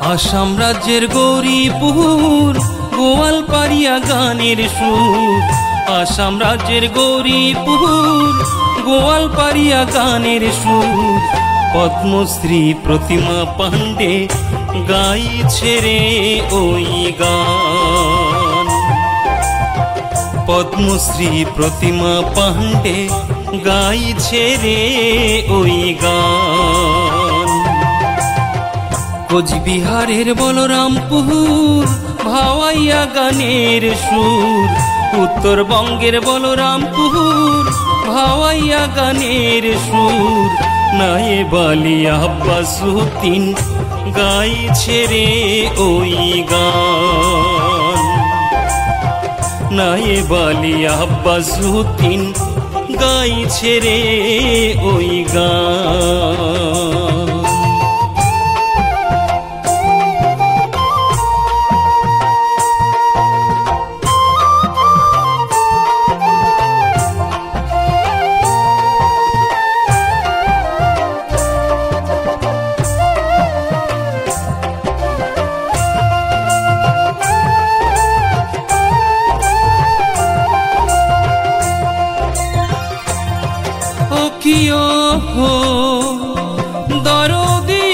আসাম রাজ্যের গৌরীপুর গোয়ালপাড়িয়া গানের সুর। আসাম রাজ্যের গৌরীপুর গোয়ালপাড়িয়া গানের সুর। পদ্মশ্রী প্রতিমা পাণ্ডে গাইছে রে ওই গান। পদ্মশ্রী প্রতিমা পাণ্ডে গাইছে রে ওই গান। কোচবিহারের বলরামপুর ভাওয়াইয়া গানের সুর। উত্তরবঙ্গের বলরামপুর ভাওয়াইয়া গানের সুর। নায়েব আলী আব্বাসউদ্দিন গাইছে রে ওই গান। নায়েব আলী আব্বাসউদ্দিন গাইছে রে ওই গান। দরদি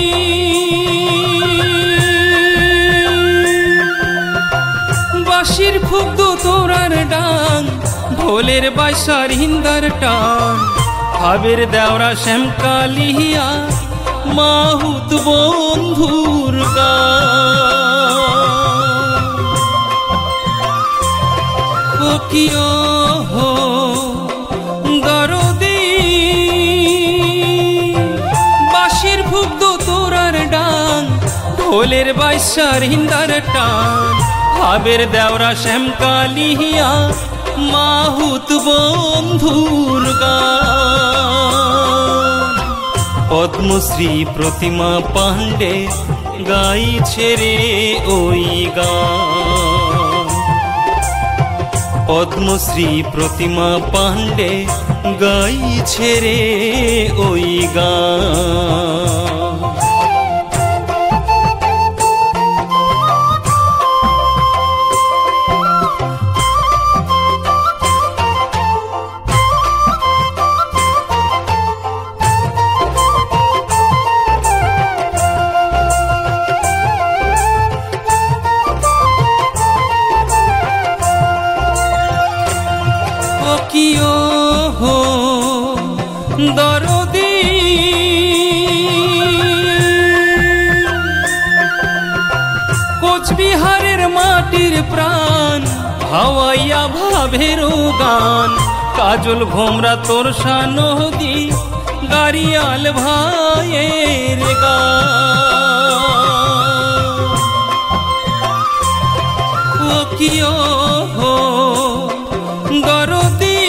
বাঁশির ফুক দো তোরার ডাং, ঢোলের বাইসার হিন্দার টান। ভাবের দেওরা শ্যামকালিয়া মাহুত বন্ধুর গান। ও কিও হো দরদি বাঁশির ফুক দো তোরার ডাং, ঢোলের বাইসার হিন্দার টান। ভাবের দেওরা শ্যামকালিয়া মাহুত বন্ধুর গান। পদ্মশ্রী প্রতিমা পাণ্ডে গাইছে রে ওই গান। পদ্মশ্রী প্রতিমা পাণ্ডে গাইছে রে ওই গান। কিও হো দরদি কোচবিহারের মাটির প্রাণ, ভাওয়াইয়া ভাবের গান। কাজল ভোমরা তোরসা নদী গাড়িয়াল ভাইয়ের গান। ও কিও হো দরদি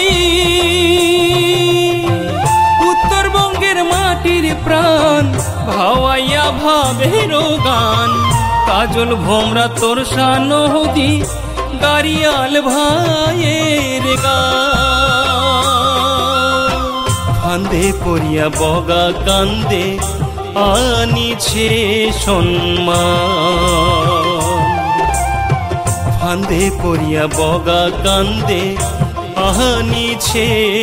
উত্তরবঙ্গের মাটির প্রাণ, ভাওয়াইয়া ভাবের গান। কাজল ভোমরা তোরসা নদী গাড়িয়াল ভাইয়ের গান। ফান্দে পড়িয়া বগা কান্দে আনিছে সম্মান। ফান্দে পড়িয়া বগা কান্দে আনিছে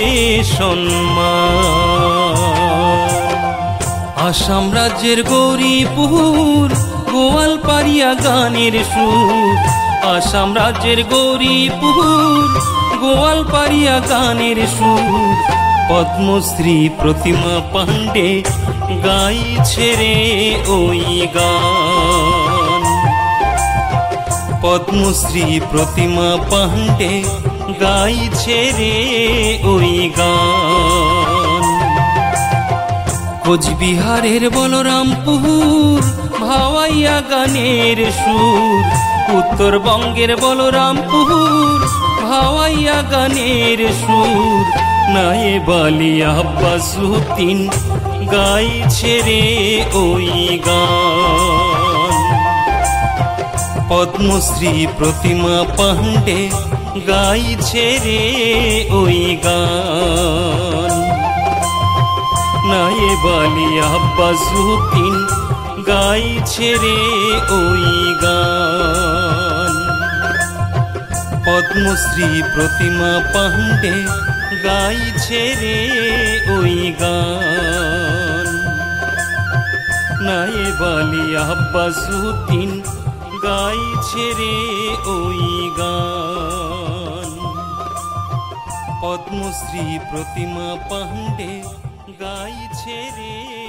সম্মান। আসাম রাজ্যের গৌরীপুর গোয়ালপাড়িয়া গানের সুর। আসাম রাজ্যের গৌরীপুর গোয়ালপাড়িয়া গানের সুর। পদ্মশ্রী প্রতিমা পাণ্ডে গাইছে রে ওই গান। পদ্মশ্রী প্রতিমা পাণ্ডে গাইছে রে ওই গান। কোচবিহারের বলরামপুর ভাওয়াইয়া গানের সুর। উত্তরবঙ্গের বলরামপুর ভাওয়াইয়া গানের সুর। নায়েব আলী আব্বাসউদ্দিন গাইছে রে ওই গান। পদ্মশ্রী প্রতিমা পাণ্ডে গাইছে রে ওই গান। নায়েব আলী আব্বাসউদ্দিন গাইছে রে ওই গান। পদ্মশ্রী প্রতিমা পাণ্ডে গাইছে রে ওই গান। নায়েব আলী আব্বাসউদ্দিন গাইছে রে ওই গান। পদ্মশ্রী প্রতিমা পাণ্ডে গাইছে রে